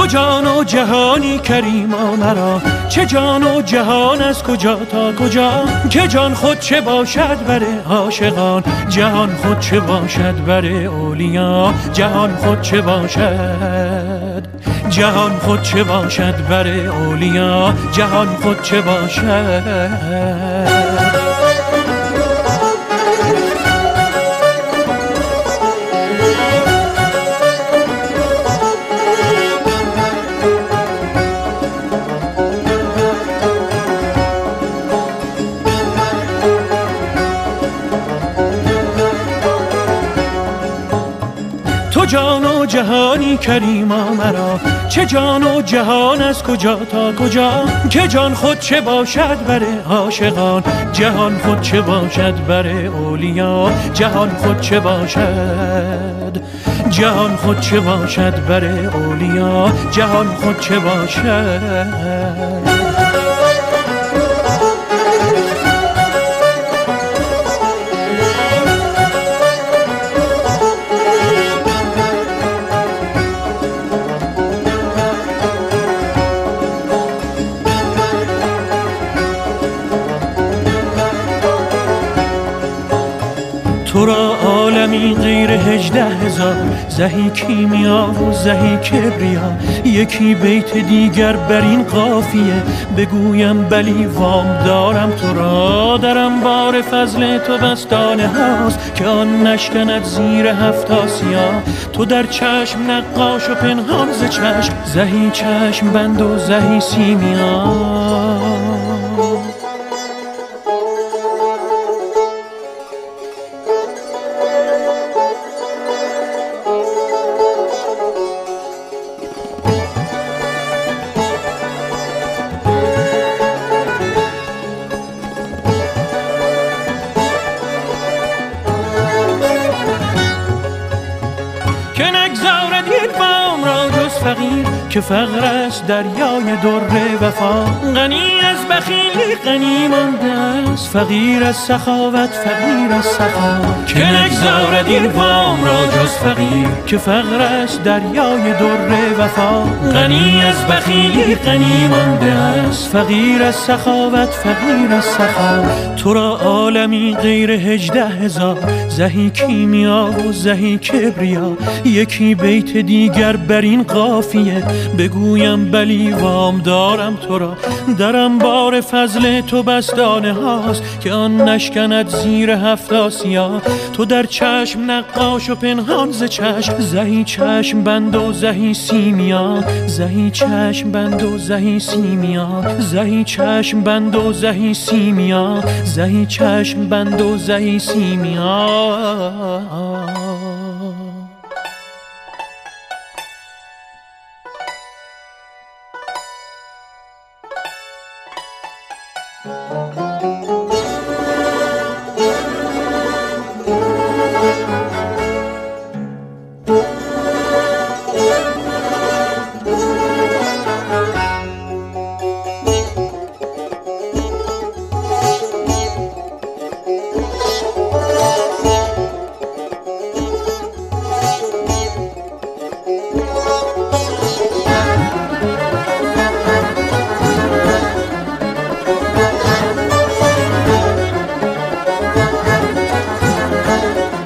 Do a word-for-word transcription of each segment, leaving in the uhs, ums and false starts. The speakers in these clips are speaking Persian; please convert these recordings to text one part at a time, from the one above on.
جان و جهانی کریما مرا، چه جان و جهان از کجا تا کجا، که جان خود چه باشد بر عاشقان، جهان خود چه باشد بر اولیا، جهان خود چه باشد، جهان خود چه باشد بر اولیا، جهان خود چه باشد. تو جان و جهانی کریما مرا، چه جان و جهان از کجا تا کجا، که جان خود چه باشد بر عاشقان، جهان خود چه باشد بر اولیا، جهان خود چه باشد، جهان خود چه باشد بر اولیا، جهان خود چه باشد. تو را عالمی غیر هجده هزار، زهی کیمیا و زهی کبریا، یکی بیت دیگر بر این قافیه، بگویم بلی وام دارم تو را، درم بار فضل تو بستانه هاست، که آن نشکند زیر هفت آسیا، تو در چشم نقاش و پنهان ز چشم، زهی چشم بند و زهی سیمیا. که نگذارد یک وام را جز فقیر، که فقر است دریای در وفا، غنی از بخیلی غنی مانده است، فقیر از سخاوت فقیر از سخا، که نگذارد یک وام را جز فقیر، که فقر است دریای در وفا، غنی از بخیلی غنی مانده است، فقیر از سخاوت فقیر از سخا. تو را عالمی غیر هجده هزار، زهی کیمیا و زهی کبریا، یکی بیت دیگر بر این قافیه، بگویم بلی وام دارم تو را، درم بار فضل تو بستانه هاست، که آن نشکند زیر هفت آسیا، تو در چشم نقاش و پنهان ز چشم، زهی چشم بند و زهی سیمیا، زهی چشم بند و زهی سیمیا، زهی چشم بند و زهی سیمیا، زهی چشم بند و زهی سیمیا.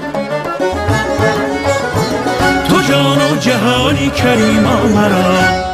جهانی کریما مرا،